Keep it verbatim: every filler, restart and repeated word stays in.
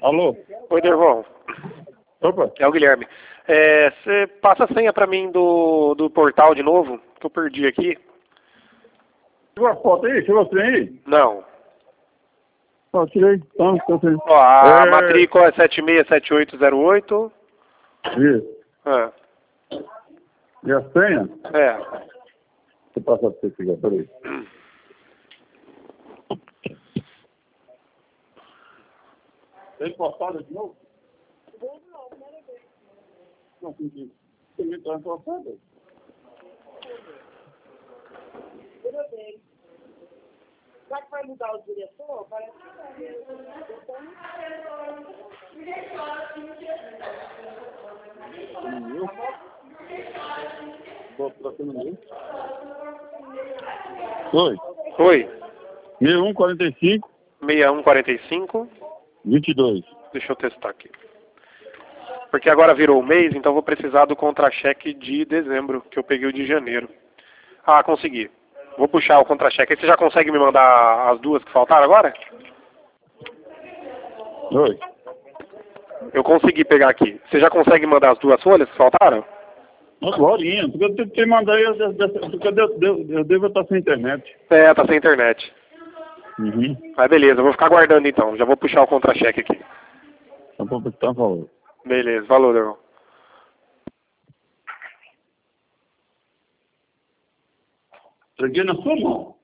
Alô? Oi, Dervon. Opa. É o Guilherme. É, você passa a senha pra mim do, do portal de novo, que eu perdi aqui? Tirou a foto aí? Tirou você aí? Não. Ó, tirei. Então, então, sim. Ó, a É... matrícula é sete seis sete oito zero oito. Isso. Ah, E a senha? é. Deixa eu passar pra você aqui, peraí. Tem postada de novo? Não, tem que... Tem que entrar postada. Já que vai mudar o diretor, parece que Oi. Oi. seis um quarenta e cinco, seis um quarenta e cinco. vinte e dois. Deixa eu testar aqui. Porque agora virou o mês, então vou precisar do contra-cheque de dezembro, que eu peguei o de janeiro. Ah, consegui. Vou puxar o contra-cheque. Aí você já consegue me mandar as duas que faltaram agora? Oi. Eu consegui pegar aqui. Você já consegue mandar as duas folhas que faltaram? Glorinha, porque eu tenho que mandar aí, eu, porque eu, eu, eu devo estar sem internet. É, tá sem internet. Uhum. Mas beleza, eu vou ficar aguardando então. Já vou puxar o contra-cheque aqui. Então, vou prestar um favor. Beleza, valeu, Dervon. Entreguei na sua mão.